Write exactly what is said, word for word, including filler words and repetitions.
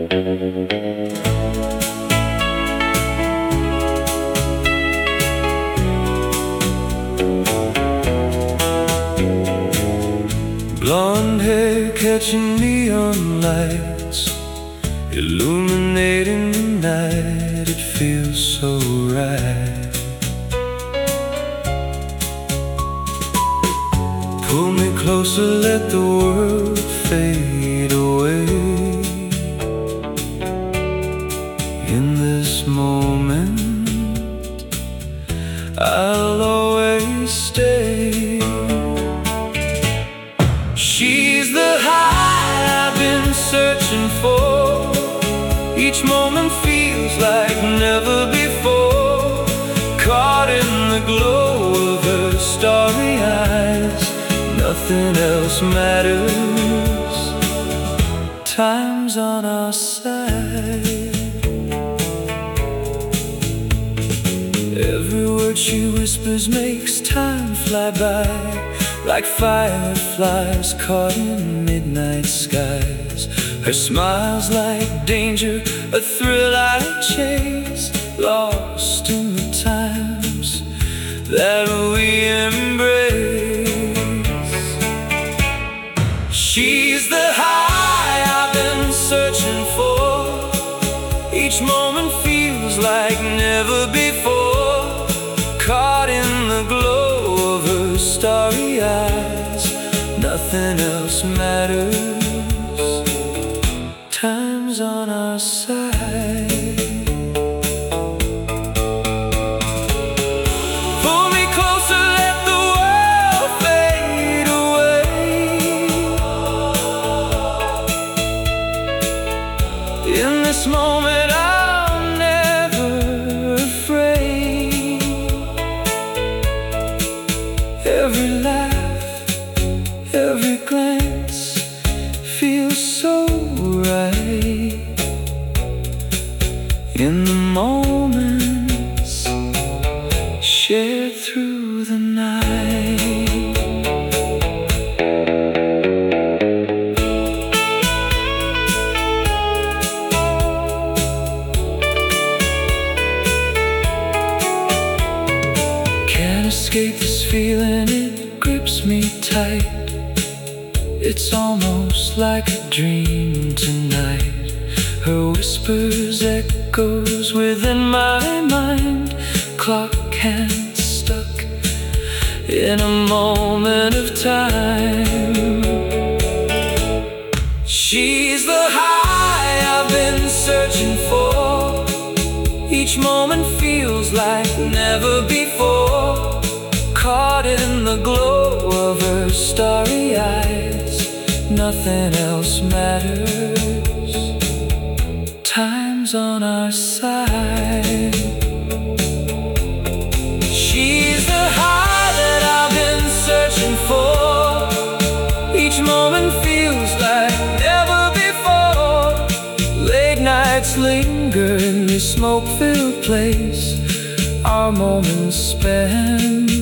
Blonde hair catching neon lights, illuminating the night, it feels so right. Pull me closer, let the world fade away. In this moment, I'll always stay. She's the high I've been searching for. Each moment feels like never before. Caught in the glow of her starry eyes, nothing else matters. Time's on our side. Every word she whispers makes time fly by, like fireflies caught in midnight skies. Her smile's like danger, a thrill I chase, lost in the times that we embrace. She's the high I've been searching for. Each moment feels like never before. Caught in the glow of her starry eyes, nothing else matters. Time's on our side. Pull me closer, let the world fade away. In this moment I'm never afraid. Every laugh, every glance feels so right. In the moments shared through the night. Can't escape this feeling, it grips me tight. It's almost like a dream tonight. Her whispers echoes within my mind. Clock hands stuck in a moment of time. She's the high I've been searching for. Each moment feels like never before. Caught in the glow of her starry eyes, nothing else matters. Time's on our side. She's the high that I've been searching for. Each moment feels like never before. Late nights linger in this smoke-filled place, our moments spent